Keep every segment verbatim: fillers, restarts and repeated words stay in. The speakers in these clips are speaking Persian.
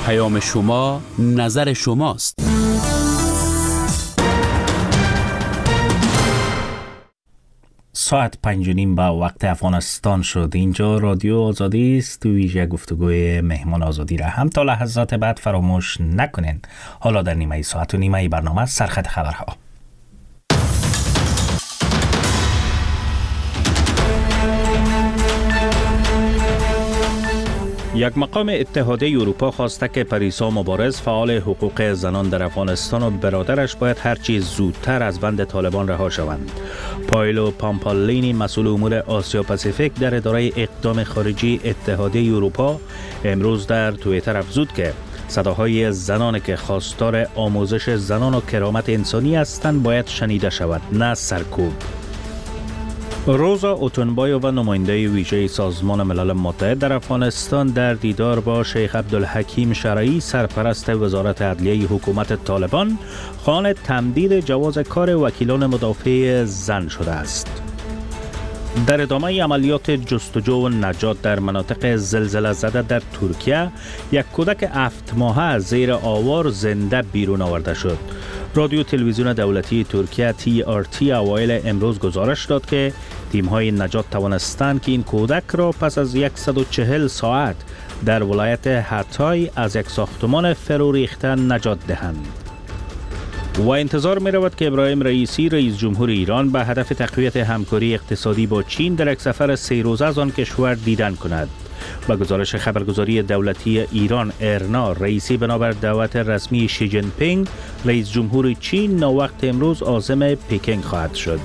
پیام شما نظر شماست. ساعت پنج و نیم با وقت افغانستان شد. اینجا رادیو آزادی است. ویژه گفتگوی مهمان آزادی را هم تا لحظات بعد فراموش نکنین. حالا در نیمه ساعت و نیمه برنامه سرخط خبرها. یک مقام اتحادیه اروپا خواسته که پریسا مبارز فعال حقوق زنان در افغانستان و برادرش باید هرچی زودتر از بند طالبان رها شوند. پایلو پامپالینی مسئول امور آسیا پاسیفیک در اداره اقدام خارجی اتحادیه اروپا امروز در توییتر افزود که صداهای زنانی که خواستار آموزش زنان و کرامت انسانی هستند باید شنیده شود، نه سرکوب. روزا اوتونبایو و نماینده ویژه سازمان ملل متحد در افغانستان در دیدار با شیخ عبدالحکیم شرعی سرپرست وزارت عدلیه حکومت طالبان خواهان تمدید جواز کار وکیلان مدافع زن شده است. در ادامه عملیات جستجو و نجات در مناطق زلزله زده در ترکیه یک کودک هفت ماهه از زیر آوار زنده بیرون آورده شد. رادیو تلویزیون دولتی ترکیه تی آر تی اوایل امروز گزارش داد که تیم‌های نجات توانستند که این کودک را پس از صد و چهل ساعت در ولایت هاتای از یک ساختمان فرو ریخته نجات دهند. و انتظار می رود که ابراهیم رئیسی رئیس جمهور ایران به هدف تقویت همکاری اقتصادی با چین در یک سفر سه روزه از آن کشور دیدن کند. با گزارش خبرگزاری دولتی ایران ایرنا، رئیسی بنابر دعوت رسمی شی جین پینگ رئیس جمهور چین ناوقت امروز عازم پکینگ خواهد شد.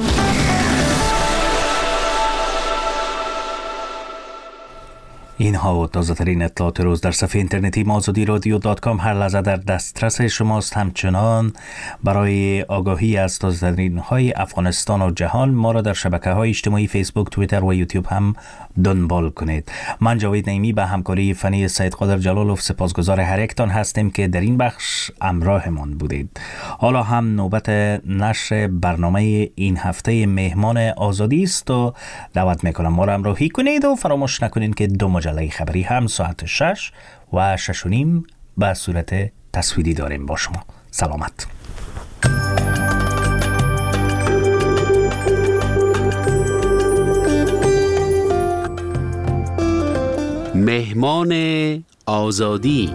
اینها و تازه ترین اطلاعات روز در صفحه اینترنتی آزادی رادیو دات کام هر لحظه در دسترس شماست. همچنان برای آگاهی از تازه ترین های افغانستان و جهان ما را در شبکه های اجتماعی فیسبوک، توییتر و یوتیوب هم دنبال کنید. من جاوید نعیمی به همکاری فنی سید قادر جلالوف سپاسگزار هر یکتان هستیم که در این بخش همراهمان بودید. حالا هم نوبت نشر برنامه این هفته مهمان آزادی است و دعوت میکنم ما را همراهی کنید و فراموش نکنید که دو مجله خبری هم ساعت شش و شش و نیم به صورت تصویری داریم با شما. سلامت. مهمان آزادی.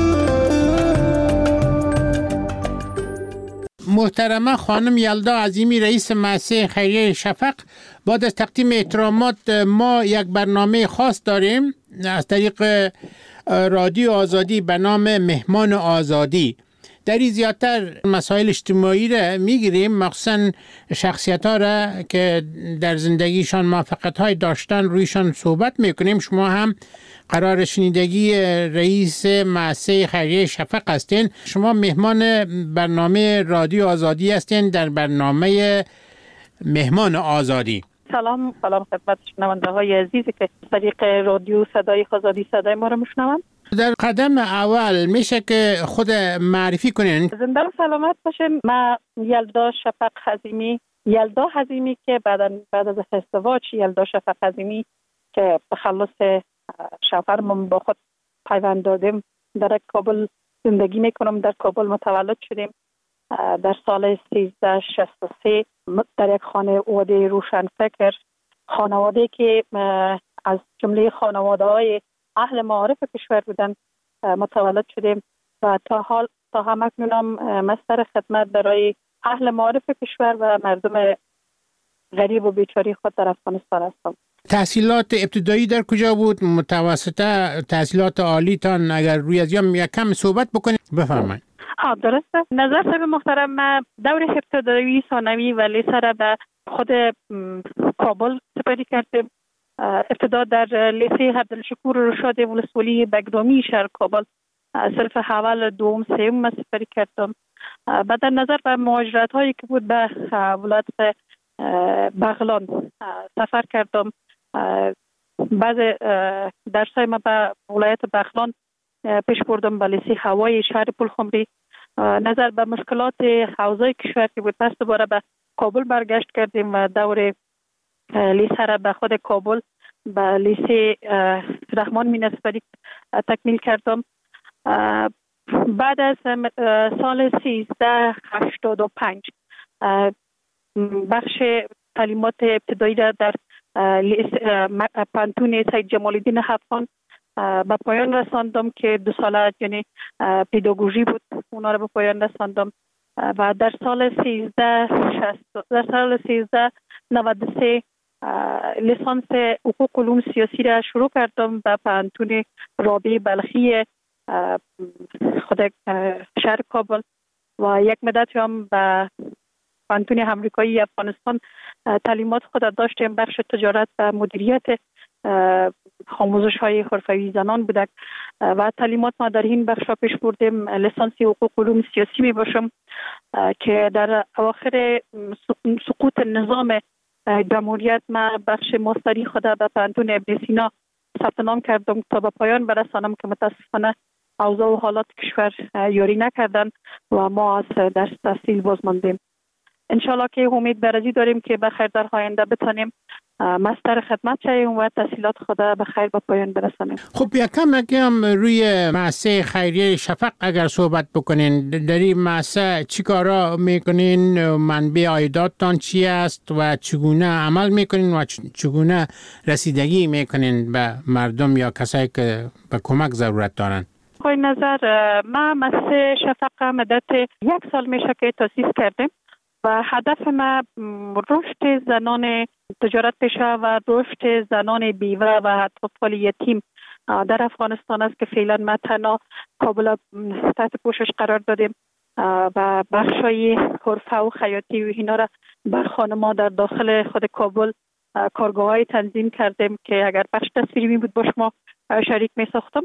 محترمه خانم یلدا عظیمی رئیس مؤسسه خیریه شفق، بعد از تقدیم احترامات ما یک برنامه خاص داریم از طریق رادیو آزادی به نام مهمان آزادی. در این زیادتر مسائل اجتماعی را میگیریم، مخصوصا شخصیت ها را که در زندگیشان موفقیت های داشتن رویشان صحبت میکنیم. شما هم قرار شنیدگی رئیس مؤسسه خیریه شفق هستین. شما مهمان برنامه رادیو آزادی هستین در برنامه مهمان آزادی. سلام سلام خدمت شنونده های عزیزی که طریق رادیو صدای آزادی صدای ما را میشنوند. در قدم اول میشه که خود معرفی کنین. زنده و سلامت باشین. من یلدا شفق حزیمی، یلدا حزیمی که بعد بعد از ازدواج یلدا شفق حزیمی که تخلص شوهرم با خود پیوند دادیم در کابل زندگی میکنم. در کابل متولد شدیم در سال سیزده شصت و سه در یک خانواده روشنفکر، خانواده که از جمله خانواده های اهل معارف کشور بودن متولد شدیم و تا حال تا همکنون مستر خدمت برای اهل معارف کشور و مردم غریب و بیچاره خود در افغانستان هستم. تحصیلات ابتدایی در کجا بود؟ متوسطه، تحصیلات عالی تان اگر روی از یام یک کم صحبت بکنید بفرمایید. ها درسته. نظر صاحب محترم، من دور ابتدایی، ثانوی و لیسه را به خود کابل سپری کردم. ابتدا در لیسه عبدالشکور رشاد ولسوالی بگرامی شهر کابل صرف اول دوم سوم سپری کردم. بعد در نظر به مهاجرت هایی که بود به ولایت بغلان سفر کردم. بعض درسای ما به ولایت بغلان پیش بردم به لیسه هوایی شهر پلخمری. نظر به مشکلات حوزه کشور که بود پس دوباره به کابل برگشت کردیم و دور لیسه را به خود کابل به لیسه رحمان مینسپری تکمیل کردم. بعد از سال سیزده هشتاد و پنج بخش تعلیمات ابتدایی را در پانتون سید جمال الدین افغان به پایان رساندم که دو ساله یعنی پداگوژی بود، اونا رو به پایان رساندم و در سال سیزده در سال سیزده نود و سه لیسانس حقوق علوم سیاسی را شروع کردم به پانتون رابعه بلخی خود شهر کابل و یک مدت هم به پانتون امریکایی افغانستان تعلیمات خود داشتیم. بخش تجارت و مدیریت آموزش های حرفه‌ای زنان بودک و تعلیمات ما در این بخش پیش بردیم. لیسانس حقوق علوم سیاسی می باشم که در اواخر سقوط نظام جمهوریت ما بخش ماستری خود به پانتون ابن سینا ثبت نام کردم تا به پایان برسانم که متاسفانه اوضاع و حالات کشور یاری نکردن و ما از درس تحصیل باز ماندیم. انشالله که امید برازی داریم که بخیر در آینده بتانیم مستر خدمت شویم و تحصیلات خود بخیر به پایان برسانیم. خب یکم یکم روی مؤسسه خیریه شفق اگر صحبت بکنین، در این مؤسسه چی کارا میکنین؟ منبع عایداتتان چی است و چگونه عمل میکنین و چگونه رسیدگی میکنین به مردم یا کسایی که به کمک ضرورت دارن؟ خواهی نظر ما مؤسسه شفق مدت یک سال میشه که تاسیس کردیم و هدف ما رشد زنان تجارت پیشه و رشد زنان بیوه و اطفال یتیم در افغانستان است که فعلا ما تنها کابل تحت پوشش قرار دادیم و بخشای حرفه و خیاطی و اینا را بر خانم‌ها در داخل خود کابل کارگاه‌های تنظیم کردیم که اگر بخش تصویری بود با شما شریک می ساختم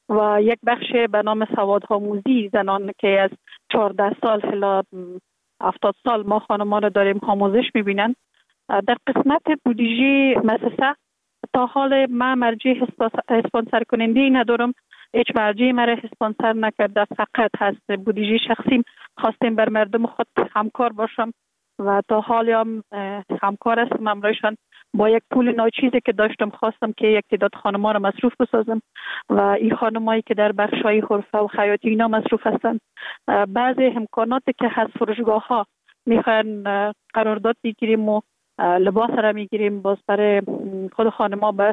و یک بخش به نام سوادآموزی زنان که از چهارده سال الی هفتاد سال ما خانم‌ها را داریم آموزش می‌بینن. در قسمت بودجه مؤسسه تا حال ما مرجع اسپانسر کننده ندارم، هیچ مرجع مرا اسپانسر نکرده، فقط هست بودجه شخصیم خواستیم بر مردم خود همکار باشم و تا حال هم همکار هستم امرایشان. با یک پول ناچیزی که داشتم خواستم که یک تعداد خانم‌ها را مصروف بسازم و این خانمایی که در بخش‌های حرفه و خیاطی اینا مصروف هستند بعضی امکاناتی که هست فروشگاه ها میخوان قرارداد بگیریم و لباس را میگیریم باز برای خود خانم‌ها به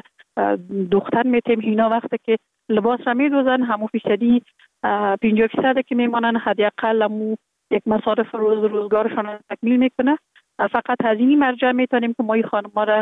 دختر میتیم اینا وقتی که لباس را میدوزن همون فیصدی پنجاه فیصد که میمانن حداقل همون یک مصارف روز روزگارشان تکمیل میکنه. فقط از این مرجع میتونیم که ما این خانم‌ها را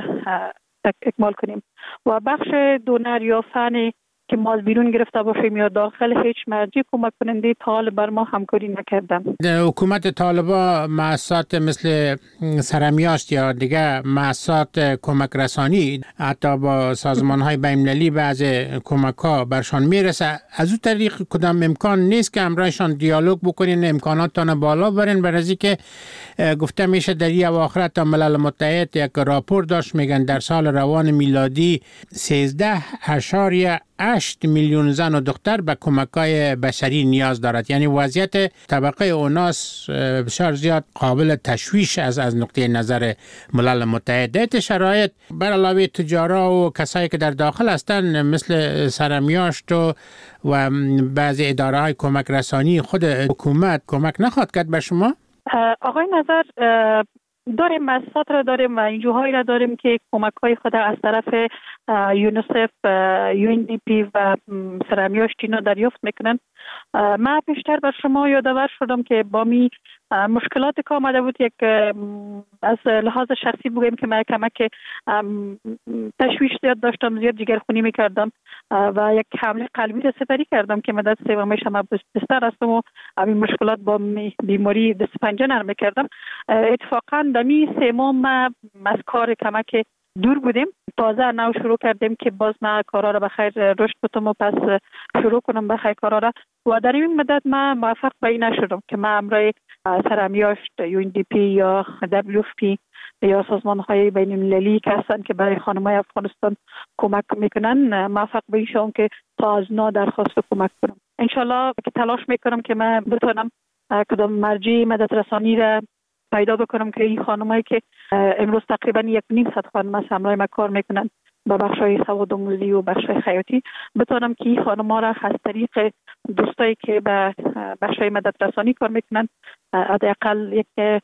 اکمال کنیم و بخش دونر یا فنی که ما از بیرون گرفته باشیم یا داخل هیچ مرجع کمک کننده تا حال بر ما همکاری نکردن. حکومت طالبان مؤسسات مثل سرمیاشت یا دیگه مؤسسات کمک رسانی حتی با سازمان‌های بین‌المللی بعض کمک‌ها برشان میرسه، از اون طریق کدام امکان نیست که همراهشان دیالوگ بکنین، امکاناتتان بالا برین؟ برای که گفته میشه در این اواخر تا ملل متحد یک راپور داشت میگن در سال روان میلادی سیزده اشاریه هشت میلیون زن و دختر به کمک‌های بشری نیاز دارد. یعنی وضعیت طبقه اوناس بسیار زیاد قابل تشویش از از نقطه نظر ملل متحد. در شرایط بر علاوه تجارا و کسایی که در داخل هستند مثل سرمیاشت و و بعضی اداره‌های کمک رسانی خود حکومت کمک نخواهد کرد به شما؟ آقای نظر داریم، مؤسسات را داریم و انجوهایی را داریم که کمک های خود از طرف یونیسف، یو ان دی پی و سرمیاشت اینا دریافت میکنن. من پیشتر بر شما یادآور شدم که با می مشکلاتی که آمده بود، یک از لحاظ شخصی بگیم که من کمک تشویش زیاد داشتم، زیاد جگرخونی میکردم و یک حمله قلبی را سپری کردم که مدت سومیش هم بستر هستم و این مشکلات با بیماری دست پنجه نرم کردم. اتفاقا دمی سوم ما از کار کمک دور بودیم، تازه نو شروع کردیم که باز ما کارا را بخیر رشد بتم و پس شروع کنم بخیر کارا را و در این مدت ما موفق به این نشدم که ما امرای سرمیاشت، یو ان دی پی یا دبلیو اف پی یا سازمان های بین المللی که هستن که برای خانم‌های افغانستان کمک میکنن موفق به این شدم که تا از نا درخواست کمک کنم. انشالله که تلاش میکنم که من بتونم کدام مرجع مدد رسانی را پیدا بکنم که این خانمایی که امروز تقریبا یک نیم صد خانم از همراه ما کار میکنن به بخشای سواد آموزی و بخشای خیاطی بتونم که این خانم‌ها را از طریق دوستایی که به بخشای مدد رسانی کار میکنن حداقل یک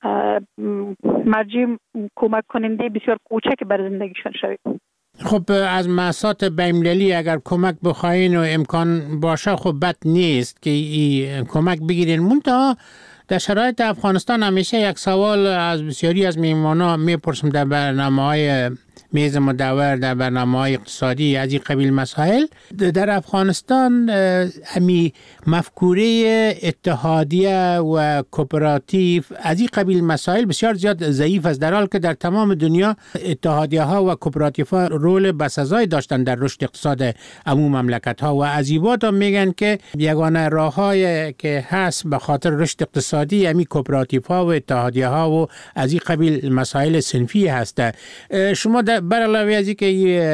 مرجع کمک کننده بسیار کوچک بر زندگیشان شوید. خب از مؤسسات بین‌المللی اگر کمک بخواین و امکان باشه خب بد نیست که این کمک بگیرین. منتها در شرایط افغانستان همیشه یک سوال از بسیاری از میهمانا میپرسم در برنامه‌های میز مدور، در برنامه‌های اقتصادی از این قبیل مسائل. در افغانستان امی مفکوره اتحادیه و کوپراتیو از این قبیل مسائل بسیار زیاد ضعیف است، در حالی که در تمام دنیا اتحادیه ها و کوپراتیو ها رول بسزایی داشتن در رشد اقتصاد عموم مملکت ها و از این بعد میگن که یگانه راه‌هایی که هست به خاطر رشد اقتصادی امی کوپراتیو ها و اتحادیه ها و از این قبیل مسائل صنفی هست. شما بر علاوه از اینکه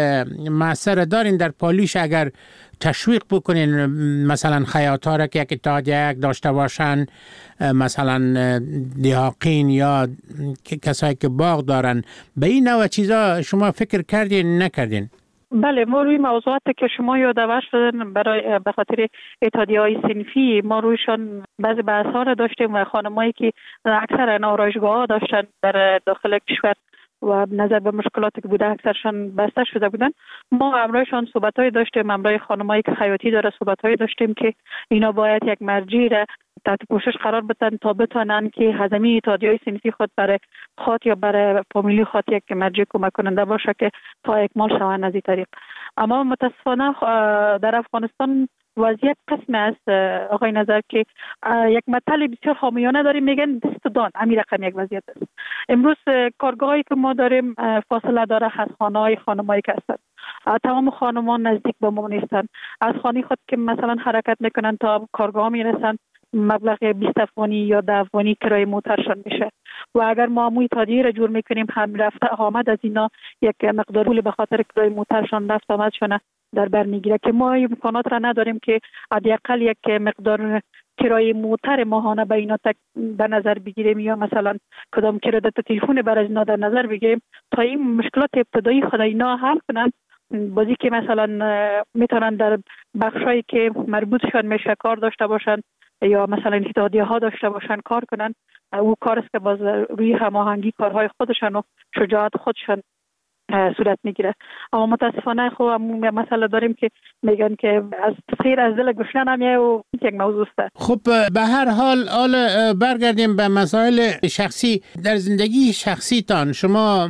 معصر دارین در پالیش اگر تشویق بکنین مثلا خیاط‌ها را که یک اتحادیه داشته باشن، مثلا دیهاقین یا کسایی که باغ دارن، به این نوع چیزا شما فکر کردین نکردین؟ بله، ما روی موضوعات که شما یادآور شدن برای به خاطر اتحادیه‌های صنفی ما رویشان بعضی بحث‌ها را داشتیم و خانمایی که اکثر آرایشگاه‌ها داشتن در داخل کشور و نظر به مشکلاتی که بوده اکثرشان بسته شده بودن، ما همراهشان صحبت‌های داشتیم، همراه خانمایی که خیاطی داره صحبت‌های داشتیم که اینا باید یک مرجع را تحت پوشش قرار بدن تا بتونن که هزینه اتحادیه‌های صنفی خود برای خود یا برای فامیلی خود یک مرجع کمک کننده باشه که تا اکمال شوند از این طریق. اما متاسفانه در افغانستان وضعیت قسم است آقای نظر که یک مطلب بسیار حامیانه داریم، میگن دست دان، همین رقم یک وضعیت است. امروز کارگاهایی که ما داریم فاصله داره از خانه‌های خانمایی که هستند. تمام خانمان نزدیک به ما نیستند. از خانه خود که مثلا حرکت میکنن تا کارگاه میرسن مبلغ بیست افغانی یا ده افغانی کرایه موترشان میشه و اگر ما عموی تادیه را جور میکنیم هم رفته آمد از اینا یک مقدار پول به خاطر کرایه موترشان رفت آمدشان در بر میگیره که ما امکانات را نداریم که حداقل یک مقدار کرایه موتر ماهانه به اینا در نظر بگیریم یا مثلا کدام کردت تلفن برای اینا در نظر بگیریم تا این مشکلات ابتدایی خود اینا حل کنن. بازی که مثلا میتونن در بخشایی که مربوطشان میشه کار داشته باشن یا مثلا اتحادیه ها داشته باشن کار کنن، او کار است که باز روی هماهنگی کارهای خودشان و شجاعت خودشان صورت میگیره. اما متاسفانه خب مسئله داریم که میگن که از خیر از دل گشنه نمیه و یک موضوع است. خب به هر حال حال برگردیم به مسائل شخصی. در زندگی شخصی تان شما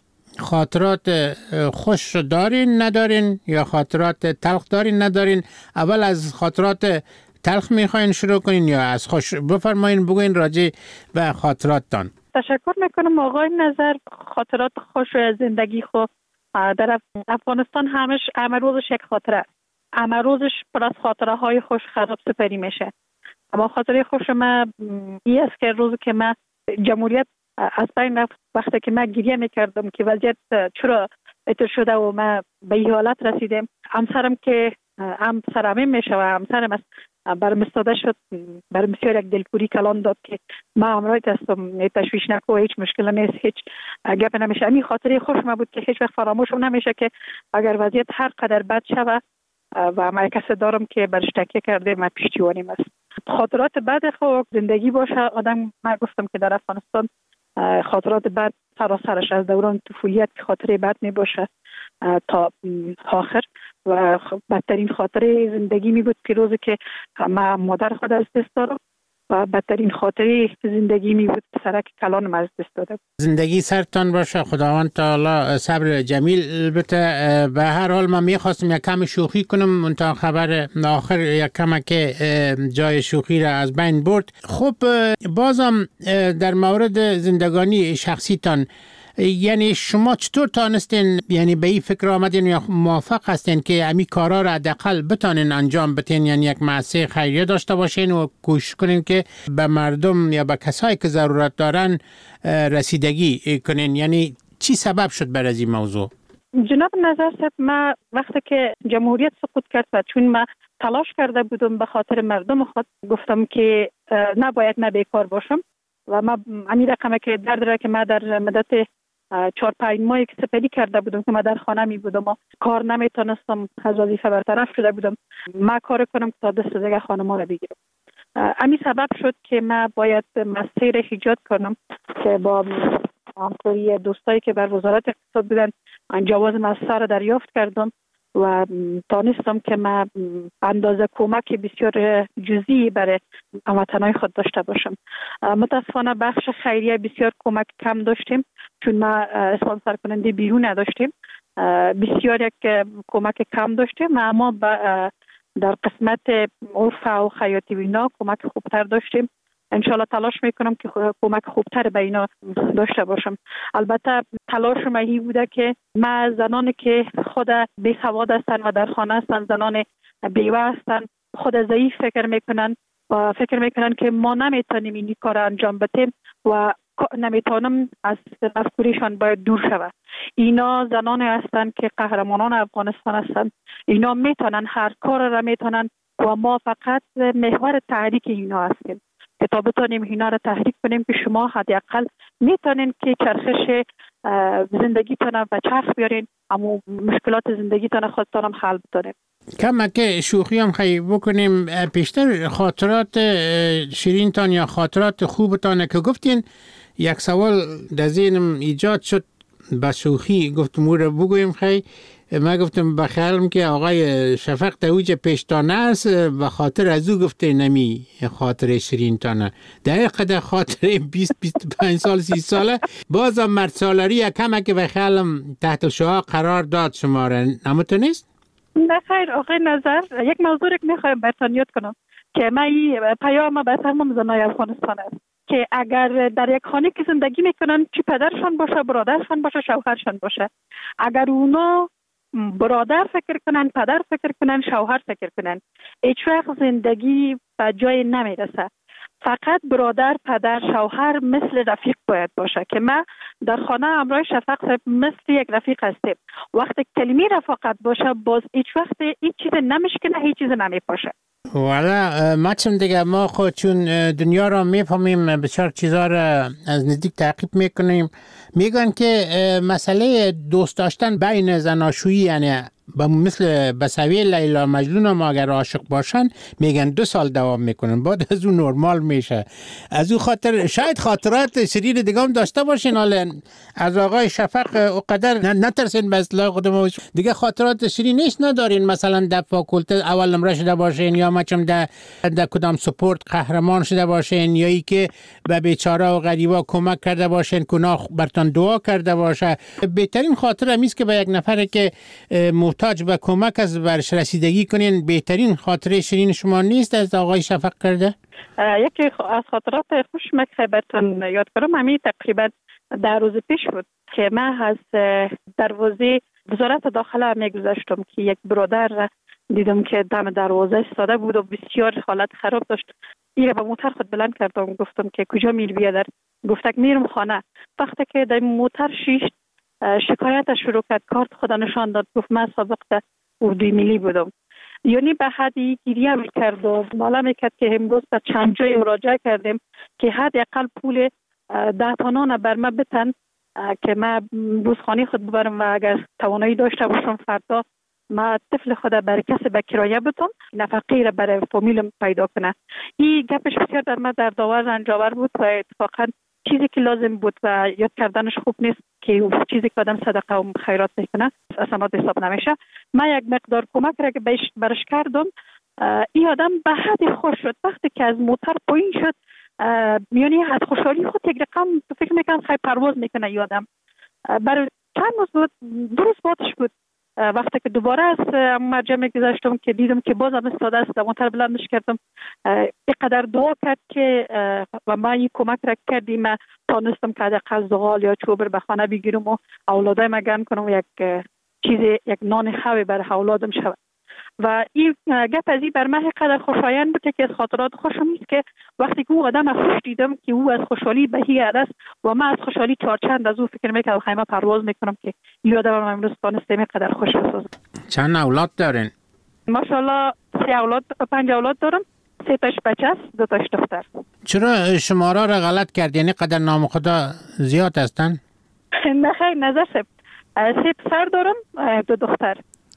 خاطرات خوش دارین ندارین یا خاطرات تلخ دارین ندارین؟ اول از خاطرات تلخ میخواین شروع کنین یا از خوش؟ بفرمایین بگوین راجع به خاطراتتان. تشکر میکنم آقای نظر. خاطرات خوش زندگی خو در افغانستان همش همه روزش یک خاطره است. همه روزش پر از خاطره های خوش خراب سپری میشه. اما خاطره خوش ما این است که روزی که من جمهوریت از بین رفت، وقتی که من گریه میکردم که وضعیت چرا اتر شده و من به این حالت رسیدم، همسرم که هم سرمیم میشه و همسرم است برم استاده شد، برم بسیار یک دلپوری کلان داد که ما همراهت هستم، تشویش نکو، هیچ مشکل نیست، هیچ گپ نمیشه. این خاطره خوش ما بود که هیچ وقت فراموشم نمیشه که اگر وضعیت هر قدر بد شوه و ما کسی دارم که برش تکیه کرده من پیشتیوانیم است. خاطرات بد خو زندگی باشه آدم، من گفتم که در افغانستان خاطرات بد سراسرش از دوران طفولیت خاطره بد می باشه تا آخر و بدترین خاطره زندگی می بود که روزی که من مادر خود از دست دارم و بدترین خاطره زندگی می بود سرک کلانم از دست دادم. زندگی سرتان باشه، خداوند تعالی صبر جمیل بده. به هر حال من میخواستم یک کم شوخی کنم تا خبر آخر یک کم که جای شوخی را از بین برد. خب بازم در مورد زندگانی شخصیتان، یعنی شما چطور تانستین یعنی به این فکر آمدین یا موافق هستین که امی کارا را حداقل بتانین انجام بدین، یعنی یک مؤسسه خیریه داشته باشین و کوشش کنین که به مردم یا به کسایی که ضرورت دارن رسیدگی کنین؟ یعنی چی سبب شد برای این موضوع؟ جناب نظر صاحب، ما وقتی که جمهوریت سقوط کرد و چون ما تلاش کرده بودم به خاطر مردم خود، گفتم که نباید من بیکار باشم و ما همین رقمه که درد را که ما در مدت چهارپنج ماهی که سپری کرده بودم که من در خانه می بودم و کار نمیتونستم، از وظیفه برطرف شده بودم، من کار کنم که تا دست دیگه خانم را بگیرم. همین سبب شد که من باید مسیر ایجاد کنم که با همکاری دوستایی که بر وزارت اقتصاد بودن جواز مسیر را دریافت کردم و دانستم که من اندازه کمک بسیار جزئی برای هموطنای خود داشته باشم. متاسفانه بخش خیریه بسیار کمک کم داشتیم چون ما اسپانسر کننده بیرون نداشتیم، بسیار یک کمک کم داشتیم، اما در قسمت عرف و خیاطی و اینا کمک خوبتر داشتیم. انشالله تلاش میکنم که کمک خوبتر به اینا داشته باشم. البته تلاش مهی بوده که ما زنانی که خود بی سواد هستن و در خانه هستن، زنان بیوه هستن، خود ضعیف فکر میکنن و فکر میکنن که ما نمیتونیم این کار انجام بدیم و نمیتونم از مفکوریشان باید دور شود. اینا زنانی هستن که قهرمانان افغانستان هستن، اینا میتونن هر کار را میتونن و ما فقط محور تحریک اینا هستیم که تا بتونیم اینا را تحریک کنیم که شما حداقل میتونین که چرخش زندگیتون به چرخ بیارین، اما مشکلات زندگیتون خودتون حل بتونیم. کم که شوخی هم خیلی بکنیم، پیشتر خاطرات شیرینتان یا خاطرات خوبتان که گفتین، یک سوال در ذهنم ایجاد شد با شوخی، گفتم او را بگویم. خیلی من گفتم بخیالم که آقای شفق دوج پیشتانه است و خاطر از او گفته نمی خاطر شیرینتانه در قدر خاطر بیست بیست و پنج سال سی ساله بازم مرد سالاری یکمه که بخیالم تحت شعاع قرار داد شما را، نمتونیست؟ نه خیر آقای نظر، یک موضوع که میخوایم برتان یاد کنم که من این پیام به تمام زنای افغانستان است که اگر در یک خانه که زندگی میکنن، چی پدرشان باشه، برادرشان باشه، شوهرشان باشه، اگر اونا برادر فکر کنن، پدر فکر کنن، شوهر فکر کنن، هیچ وقت زندگی به جای نمیرسه. فقط برادر، پدر، شوهر مثل رفیق باید باشه که ما در خانه همراه شفق صاحب مثل یک رفیق هستیم. وقتی کلمه رفاقت باشه باز هیچ وقت هیچ چیز نمیشکنه، هیچ چیز نمیپاشه. والا ما چون دیگه ما خود چون دنیا را میفهمیم، بسیار چیزا را از نزدیک تعقیب میکنیم، میگن که مسئله دوست داشتن بین زناشویی، یعنی مثل بسوی لیلا مجنون ما اگر عاشق باشن میگن دو سال دوام میکنن، بعد از اون نرمال میشه. از اون خاطر شاید خاطرات شریر دیگه هم داشته باشین، حالا از آقای شفق اقدر نترسین به اصلاح خودمون دیگه خاطرات شریر نیست ندارین، مثلا در فاکولته اول نمره شده باشین یا مچم در در کدام سپورت قهرمان شده باشین یا ای که به بیچاره و غریبا کمک کرده باشین، گناه برتان دعا کرده باشه. بهترین خاطر همیست که به یک نفر که محتاج به کمک از برش رسیدگی کنین، بهترین خاطره شیرین شما نیست از آقای شفق کرده؟ یکی از خاطرات خوش مکه برتون یاد کنم، همین تقریبا در روز پیش بود که من از دروازه وزارت داخله میگذشتم که یک برادر دیدم که دم دروازه ایستاده بود و بسیار حالت خراب داشت. این با موتر خود بلند کردم، گفتم که کجا میری بیادر؟ گفتک میرم خانه. وقتی که در موتر شیشت شکایت شروع کرد، کارت خدا نشان داد، گفت من سابق در اردوی ملی بودم. یعنی به حدی گریه میکرد و مالا میکرد که امروز به چند جای مراجعه کردیم که حداقل پول ده تانان بر من بتن که من روزخانه خود ببرم و اگر توانایی داشته باشم فردا ما طفل خود برای کسی به کرایه بتم، نفقه را برای فامیلم پیدا کنه. این گپش بسیار در من دردآور رنجاور بود و اتفاقا چیزی که لازم بود و یاد کردنش خوب نیست که چیزی که آدم صدقه و خیرات میکنه اصلا حساب نمیشه. من یک مقدار کمک را که بهش برش کردم، این آدم به حد خوش شد. وقتی که از موتر پایین شد، میانی از خوشحالی خود یک رقم فکر میکنم خیلی پرواز میکنه این آدم. برای چند روز بود، دو روز بعدش بود، وقتی که دوباره از مرجع میگذشتم که دیدم که باز هم استاده است، موتر بلندش کردم، اینقدر دعا کرد که و من این کمک را کردیم، من تانستم که حداقل زغال یا چوبر به خانه بگیرم و اولادایم گرم کنم و یک چیز، یک نان خوی برای اولادم شود. و این گپ از این بر من قدر خوشایند بود که از خاطرات خوشم نیست که وقتی که او آدم خوش دیدم که او از خوشحالی به هی است و من از خوشحالی چارچند از او فکر میکنم خیمه پرواز میکنم که این آدم من امروز تانستم قدر خوش بسازم. چند اولاد دارین؟ ماشاءالله سه اولاد، پنج اولاد دارم، سه تاش بچه است، دو تاش دختر. چرا شماره را غلط کرد؟ یعنی قدر نام خدا زیاد هستن؟ نه خیر نظر سب سه پسر دارم، دو دختر.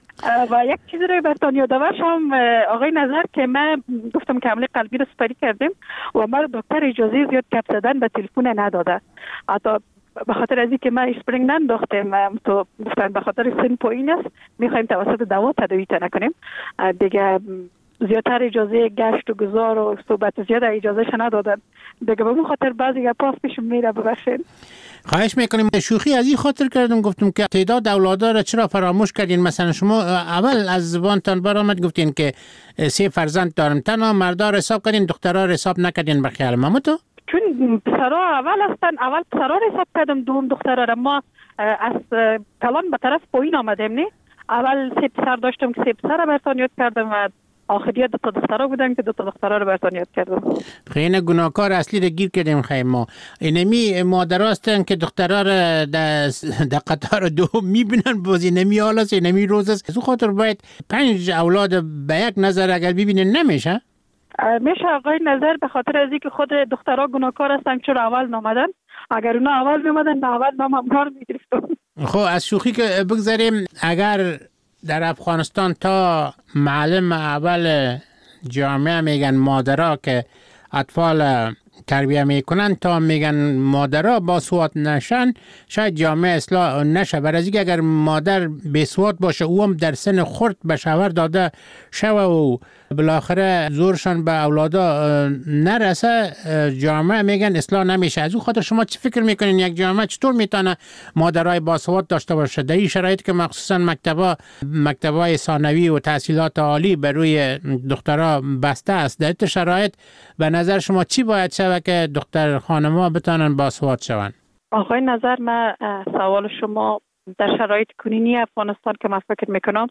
و یک چیزی رو براتون یادآور شم آقای نظر که من گفتم که حمله قلبی رو سپری کردیم و ما دکتر اجازه زیاد گپ زدن به تلفن نداده. حتی به خاطر از اینکه ما اسپرینگ ننداختیم تو گفتن به خاطر سن پایین است میخوایم توسط دوا تداوی نکنیم دیگه. زیادتر اجازه گشت و گذار و صحبت زیاد اجازهش ندادن دیگه. به اون خاطر بعضی گپاس پیش میره. ببخشید. خواهش میکنیم. شوخی از این خاطر کردم گفتم که تعداد اولادا را چرا فراموش کردین؟ مثلا شما اول از زبانتان برآمد گفتین که سه فرزند دارم، تنها مردا را حساب کردین، دخترها را حساب نکردین. به خیال من تو چون پسرها اول هستن، اول پسرها را حساب کردم، دوم دخترها را. ما از کلان به طرف پایین آمدیم نه. اول سه پسر داشتم که سه پسر را براتون یاد کردم و آخریت دو تا دخترها بودن که دو تا دخترها رو براتون یاد کردم. خیلی گناهکار اصلی رو گیر کردیم. خیلی ما اینمی مادرها هستن که دخترها رو در قطار دوم میبینن، بازی نمی حال است، نمی روز است. از اون خاطر باید پنج اولاد به یک نظر اگر ببینن نمیشه؟ میشه آقای نظر، به خاطر از اینکه خود دخترها گناهکار هستن چرا اول نامدن. اگر اونا اول میمدن نه اول نام هم کار میگرفتم. خب از شوخی که بگذاریم، اگر در افغانستان تا معلم اول جامعه میگن مادرها که اطفال تربیه میکنن تا میگن مادرها با سواد نشن، شاید جامعه اصلاح نشه. برای اینکه اگر مادر بی سواد باشه او هم در سن خرد به شوهر داده شوه و بالاخره زورشان به اولادا نرسه، جامعه میگن اصلاح نمیشه. از اون خاطر شما چی فکر میکنین یک جامعه چطور میتونه مادرای با سواد داشته باشه در این شرایطی که مخصوصا مکتبا مکتبای ثانوی و تحصیلات عالی بر روی دخترها بسته است؟ در این شرایط به نظر شما چی باید شود که دختر خانم‌ها بتونن باسواد شوند؟ آقای نظر، من سوال شما در شرایط کنونی افغانستان که من فکر میکنم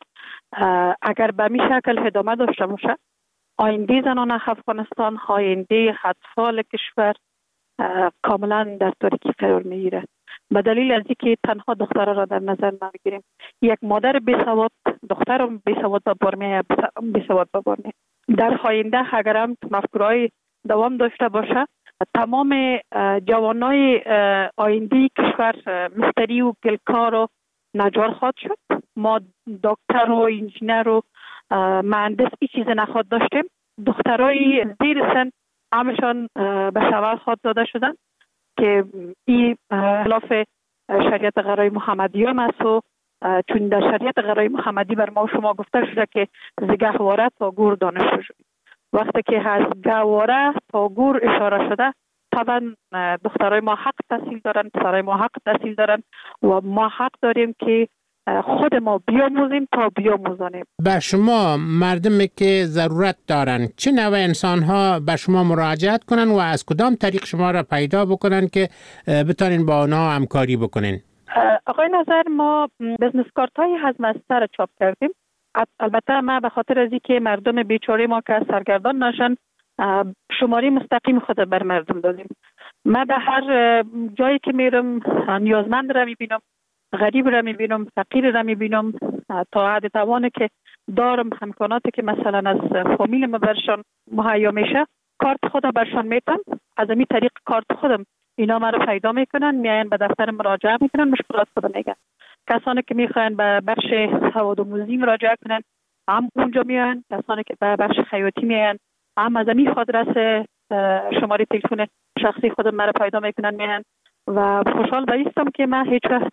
اگر به می شکل ادامه داشته باشه، آینده زنان افغانستان، آینده اطفال کشور کاملا در تاریکی قرار میگیره. به دلیل از اینکه تنها دخترها را در نظر نمیگیریم. یک مادر بیسواد دختر بیسواد به بار میاد، بیسواد به بار میاد. در آینده اگر هم مفکورهای دوام داشته باشه، تمام جوانای آینده کشور مستری و گلکار و نجار خواهد شد. ما دکتر و انجینر و مهندس این چیز نخواهد داشتیم. دخترای زیر سن همشان به شوهر خواهد داده شدن که این خلاف شریعت غرای محمدی هم است و چون در شریعت غرای محمدی بر ما شما گفته شده که ز گهواره تا گور دانشجو شدید. وقتی که از گهواره تا گور اشاره شده، طبعا دخترای ما حق تحصیل دارن، پسرای ما حق تحصیل دارن و ما حق داریم که خود ما بیاموزیم تا بیاموزانیم. به شما مردمی که ضرورت دارن چه نوع انسان ها به شما مراجعت کنن و از کدام طریق شما را پیدا بکنن که بتانین با آنها همکاری بکنین؟ آقای نظر، ما بزنس کارت های هضم از سر چاپ کردیم. البته ما به خاطر از اینکه مردم بیچاره ما که سرگردان نشن، شماره مستقیم خود بر مردم دادیم. من در هر جایی که میرم نیازمند را میبینم، غریب را میبینم، فقیر را میبینم، تا حد توانه که دارم امکاناتی که مثلا از فامیل ما برشان مهیا میشه، کارت خودم برشان میتم. از این طریق کارت خودم اینا مرا پیدا میکنن، میاین به دفتر مراجعه میکنن، مشکلات خودم میگن. کسانی که میخواین به بخش سوادآموزی مراجعه کنن هم اونجا میان، کسانی که به بخش خیاطی میان هم از این آدرس شماره تلفن شخصی خودم مرا پیدا میکنن میان. و خوشحال بایستم که ما هیچ وقت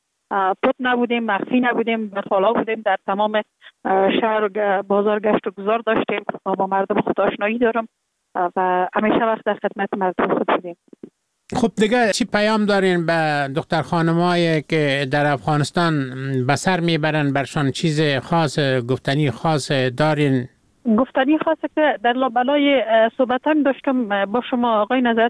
پت نبودیم، مخفی نبودیم، در حالا بودیم، در تمام شهر و بازار گشت و گذار داشتیم و با مردم خود آشنایی دارم و همیشه وقت در خدمت مردم خود بودیم. خب دیگه چی پیام دارین به دختر خانمایی که در افغانستان به سر میبرن؟ برشان چیز خاص گفتنی خاص دارین؟ گفتنی خاصه که در لابلای صحبتم داشتم با شما آقای نظر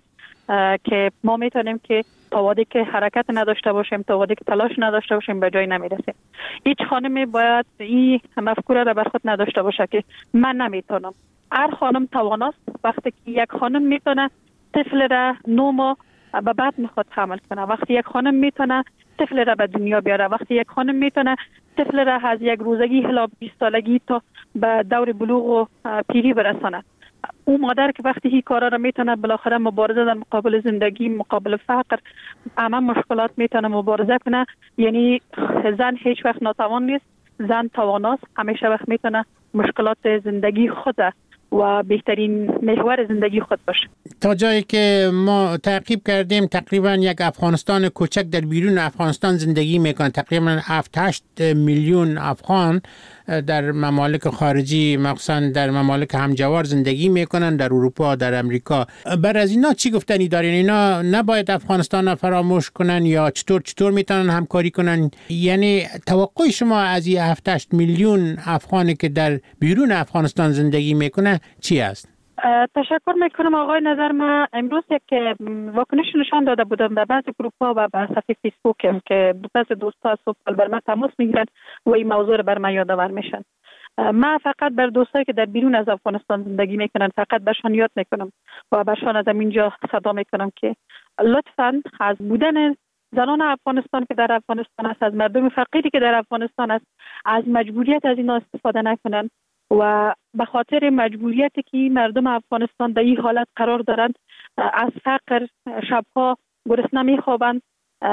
که ما میتونیم که تا وقتی که حرکت نداشته باشیم، تا وقتی که تلاش نداشته باشیم به جای نمیرسیم. هیچ خانمی باید این مفکوره را بر خود نداشته باشه که من نمیتونم. هر خانم تواناست. وقتی که یک خانم میتونه طفل را نو ماه به بعد میخواد حمل کنه، وقتی یک خانم میتونه طفل را به دنیا بیاره، وقتی یک خانم میتونه طفل را از یک روزگی الی بیست سالگی تا به دور بلوغ و پیری برسانه، او مادر که وقتی هی کارا را میتونه بالاخره مبارزه در مقابل زندگی، مقابل فقر، همه مشکلات میتونه مبارزه کنه. یعنی زن هیچ وقت ناتوان نیست، زن تواناست، همیشه وقت میتونه مشکلات زندگی خود و بهترین محور زندگی خود باشه. تا جایی که ما تعقیب کردیم تقریبا یک افغانستان کوچک در بیرون افغانستان زندگی میکنه. تقریبا هفت هشت میلیون افغان در ممالک خارجی، مخصوصا در ممالک همجوار زندگی میکنن، در اروپا، در امریکا. بر از اینا چی گفتنی دارین؟ اینا نباید افغانستان را فراموش کنن یا چطور چطور میتونن همکاری کنن؟ یعنی توقع شما از این هفت هشت میلیون افغانی که در بیرون افغانستان زندگی میکنه چی است؟ تشکر میکنم آقای نظر. من امروز یک واکنش نشان داده بودم در بعض گروپ ها و بر صفحه فیسبوکم که بعض دوستا صبح بر من تماس میگیرن و این موضوع رو بر من یادآور میشن. من فقط بر دوستایی که در بیرون از افغانستان زندگی میکنن فقط برشان یاد میکنم و برشان از اینجا صدا میکنم که لطفاً از بودن زنان افغانستان که در افغانستان است، از مردم فقیری که در افغانستان است، از مجبوریت از اینا استفاده نکنن و به خاطر مجبوریتی که مردم افغانستان در این حالت قرار دارند، از فقر شبها گرسنه میخوابند،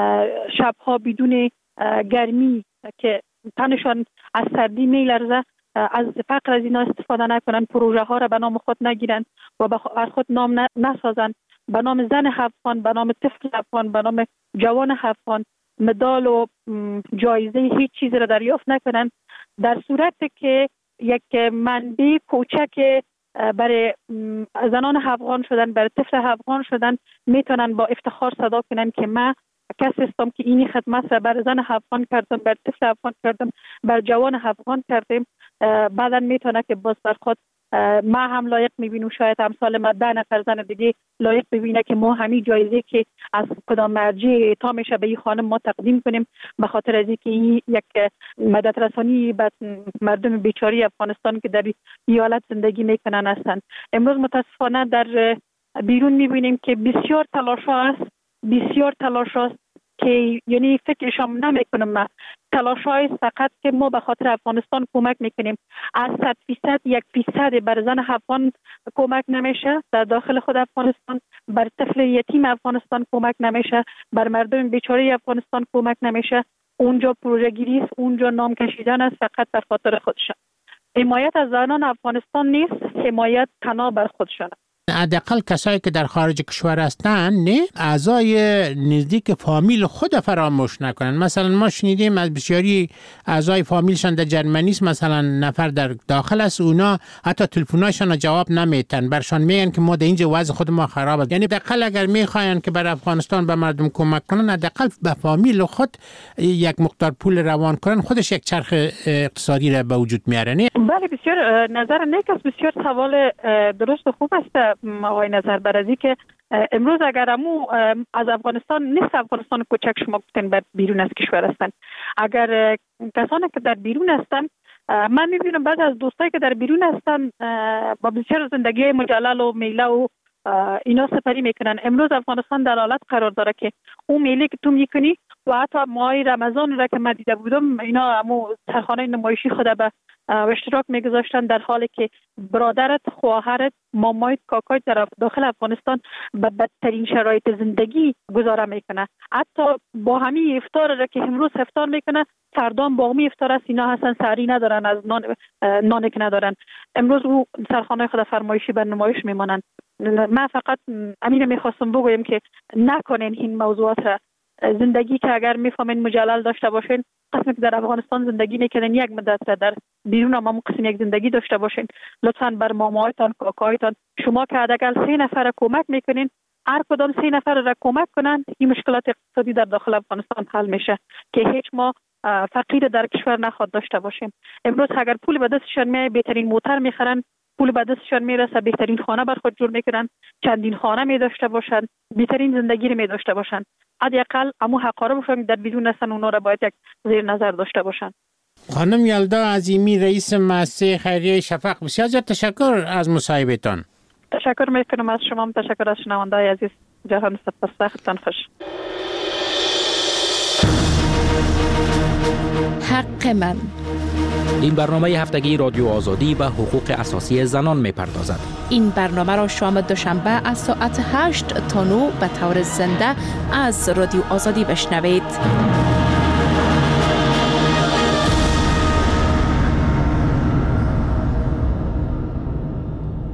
شبها بدون گرمی که تنشان از سردی میلرزه، از فقر از اینا استفاده نکنن، پروژه ها را به نام خود نگیرن و بر خود نام نسازن، به نام زن افغان، به نام طفل افغان، به نام جوان افغان مدال و جایزه هیچ چیز را دریافت نکنن. در صورتی که یک منبع کوچک برای زنان افغان شدن، برای طفل افغان شدن، میتونن با افتخار صدا کنن که من کسی هستم که اینی خدمت را بر زن افغان کردم، بر طفل افغان کردم، بر جوان افغان کردم. بعدا میتونه که باز بر خود ما هم لایق میبینیم، شاید امثال ما ده نفر زن دیگه لایق ببینه که ما همین جایزه که از کدام مرجع اعطا میشه به این خانم ما تقدیم کنیم، به خاطر از اینکه این یک مدد رسانی به مردم بیچاره افغانستان که در این حالت زندگی میکنن هستند. امروز متاسفانه در بیرون میبینیم که بسیار تلاش ها است، بسیار تلاش هاست که یعنی فکرشم نمیکنم. من تلاش های فقط که ما به خاطر افغانستان کمک میکنیم. از صد فیصد یک فیصد بر زن افغان کمک نمیشه در داخل خود افغانستان، بر طفل یتیم افغانستان کمک نمیشه، بر مردم بیچاره افغانستان کمک نمیشه. اونجا پروژه گیری است، اونجا نام کشیدن است فقط در خاطر خودشان. حمایت از زنان افغانستان نیست، حمایت تنها بر خودشان. حداقل کسایی که در خارج کشور هستن نه اعضای نزدیک فامیل خود فراموش نکنن. مثلا ما شنیدیم از بسیاری اعضای فامیلشان در جرمنی است، مثلا نفر در داخل است، اونا حتی تلفن‌هاشون جواب نمیتن، برشان میگن که ما در اینجا وضع خود ما خراب است. یعنی حداقل اگر میخواین که بر افغانستان به مردم کمک کنن، حداقل به فامیل خود یک مقدار پول روان کنن، خودش یک چرخ اقتصادی را به وجود میاره. بله بسیار نظر نیک است، بسیار سوال درست و خوب است آقای نظر. برازی که امروز اگر امو از افغانستان نیست، افغانستان کوچک شما گفتن بر بیرون از کشور هستن، اگر کسانی که در بیرون هستن، من میبینم بعض از دوستایی که در بیرون هستن با بسیار زندگی مجلل و میله و اینا سپری میکنن. امروز افغانستان در حالت قرار داره که اون میله که تو میکنی و حتی ماه رمضان را که من دیده بودم، اینا امو سرخانه نمایشی خود به اشتراک میگذاشتن، در حالی که برادرت، خواهرت، مامایت، کاکایت در داخل افغانستان به بدترین شرایط زندگی گذاره میکنه. حتی با همین افطار را که امروز افطار میکنه، فردا با همین افطار است، اینا هستن سحری ندارن، از نان نانی که ندارن. امروز او سرخانه خود فرمایشی بر نمایش میمانند. من فقط امین میخواستم بگویم که نکنین این موضوعات را. زندگی که اگر میفهمین مجلل داشته باشین، قسمی که در افغانستان زندگی میکنین یک مدت را در بیرون هم همون قسم یک زندگی داشته باشین. لطفاً بر مامایتان، کاکایتان، شما که حداقل سه نفر را کمک میکنین، هر کدام سه نفر را کمک کنن، این مشکلات اقتصادی در داخل افغانستان حل میشه که هیچ ما فقیر در کشور نخواد داشته باشیم. امروز اگر پول به دستشان میاد، بهترین موتر میخرن، پول به دستشان میرسه، بهترین خانه بر خود جور میکنن، چندین خانه می داشته باشن، بهترین زندگی رو می داشته باشن. حداقل امو حقاره باشن در بیرون هستن، اونا را باید یک زیر نظر داشته باشن. خانم یلدا عظیمی، رئیس مؤسسه خیریه شفق، بسیار زیاد تشکر از مصاحبهتان. تشکر میکنم از شما، تشکر از شنونده‌های عزیز. جهان سپاس، وقتتان خوش. حق من این برنامه هفتگی رادیو آزادی به حقوق اساسی زنان می‌پردازد. این برنامه را شام دوشنبه از ساعت هشت تا نه به طور زنده از رادیو آزادی بشنوید.